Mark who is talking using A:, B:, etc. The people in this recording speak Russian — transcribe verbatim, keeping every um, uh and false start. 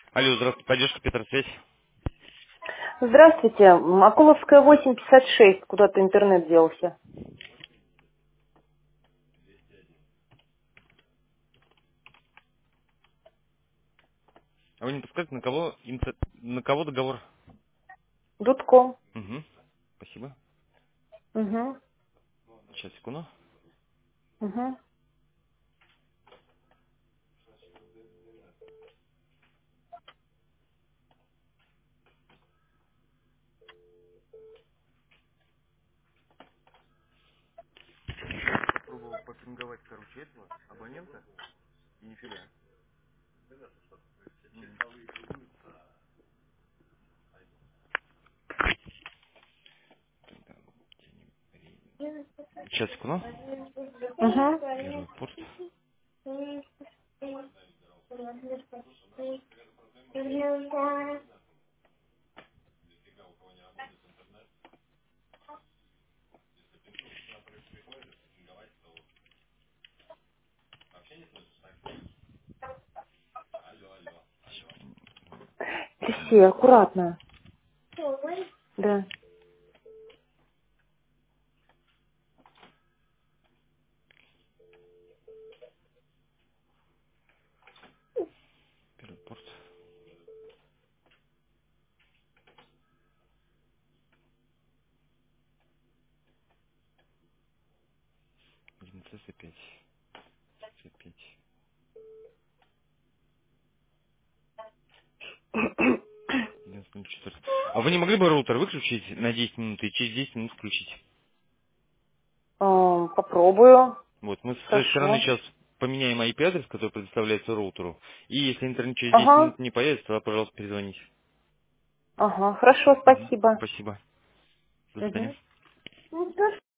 A: Алло, здравствуйте, поддержка Петросвязь.
B: Здравствуйте. Акуловская восемь пятьдесят шесть. Куда-то интернет делся.
A: А вы не подскажете, на кого, инце- на кого договор?
B: Дудко.
A: Угу, спасибо.
B: Угу.
A: Сейчас, секунду.
B: Угу.
A: Попробовал попинговать, короче, этого абонента и нифига. Сейчас, секунду.
B: Угу.
A: Первый порт.
B: Все, аккуратно. Да.
A: Первый порт. один цэ пять. цэ пять. одиннадцать ноль четыре. А вы не могли бы роутер выключить на десять минут и через десять минут включить?
B: Эм, Попробую.
A: Вот, мы с своей стороны
B: Хорошо.
A: сейчас поменяем ай пи-адрес, который предоставляется роутеру. И если интернет через десять
B: Ага.
A: минут не появится, тогда, пожалуйста, перезвоните.
B: Ага. Хорошо,
A: Мгм.
B: спасибо.
A: Спасибо. До свидания.
B: Угу.